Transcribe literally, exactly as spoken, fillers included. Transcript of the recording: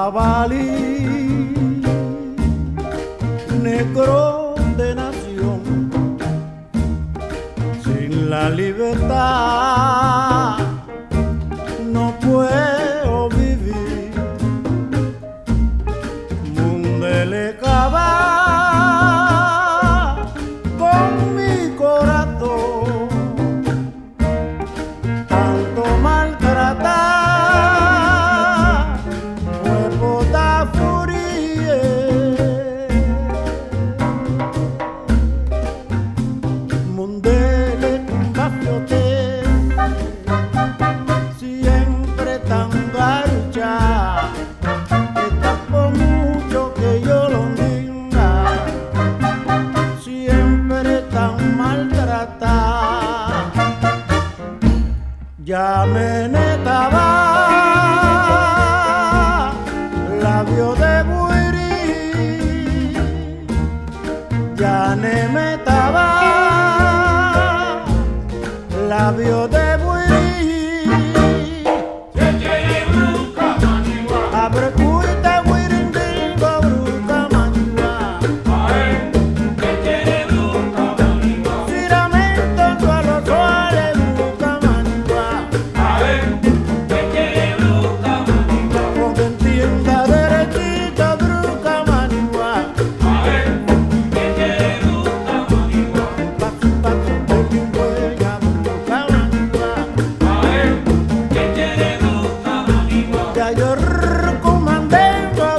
jabalí, negro de nación, sin la libertad no puedo vivir. Mundele cava con mi corazón, tanto maltratar fue bota furia. Mundele bafiote siempre tan garucha, está por mucho que yo lo diga, siempre tan maltratada. Ya me netaba labio de buiri, ya ne metaba labio de buiri. Abre cuita wirindingo bruca maniwa, tiramento suelo suele bruca maniwa, con que entienda derechito bruca maniwa, paso paso pelín huella bruca maniwa, ya yo recomandé.